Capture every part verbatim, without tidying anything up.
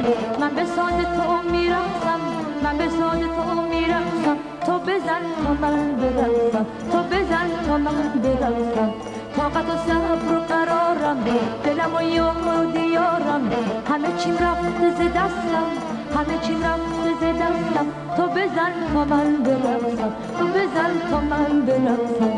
من به ساز تو میرقصم، من به ساز تو میرقصم، تو بزن تا من برقصم، تو بزن تا من برقصم. طاقت و صبر و قرارم، دلم و یار و دیارم، همه چیم رفته ز دستم، همه چیم رفته ز دستم. تو بزن تا من برقصم، تو بزن تا من برقصم.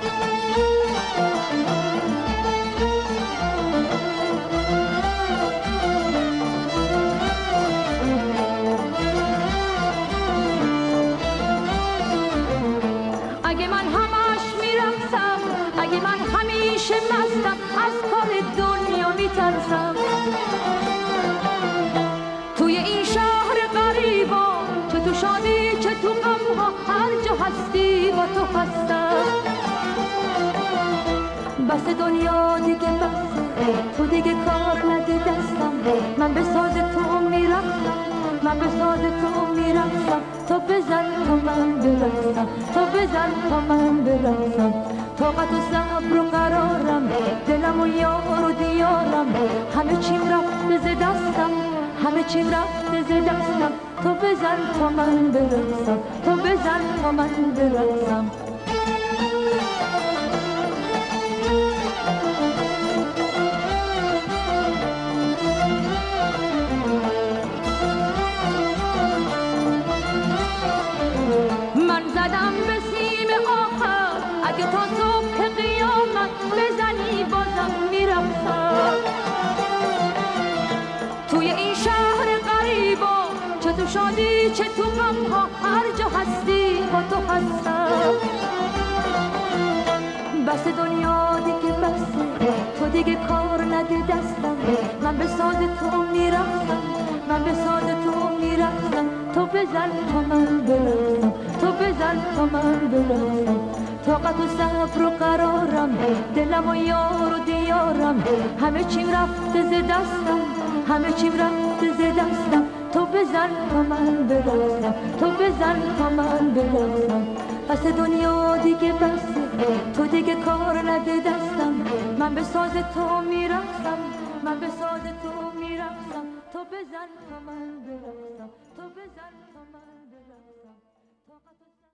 اگه من همش میرقصم، اگه من همیشه مستم، از کار دنیا میترسم. توی این شهر غریبا، چه تو شادی چه تو غمها، هر جا هستی با تو هستم. بس دنیا دیگه بسه، تو دیگه کار نده دستم. من به ساز تو میرقصم، من به ساز تو میرقصم، تو بزن تا من برقصم، تو بزن تا من برقصم. طاقت و صبر و قرارم، دلم و یار و دیارم، همه چیم رفته ز دستم، همه چیم رفته ز دستم. تو بزن تا من برقصم، تو بزن تا من برقصم. من زدم به سیم آخر، اگه تا صبح قیامت بزنی بازم میرقصم. توی این شهر غریبا، چه تو شادی چه تو غمها، هر جا هستی با تو هستم. بس دنیا دیگه بسه، تو دیگه کار نده دستم. من به ساز تو میرقصم، من به ساز تو میرقصم، تو بزن تا من برقصم، تو بزن تا من برقصم. طاقت و صبر و قرارم، دلم و یار و دیارم، همه چیم رفته ز دستم، همه چیم رفته ز دستم. تو بزن تا من برقصم، تو بزن تا من برقصم. پس دنیا دیگه بسه، تو دیگه کار نده دستم. من به ساز تو میرقصم، من به ساز تو میرقصم، تو بزن تا من برقصم، تو بزن تا من برقصم.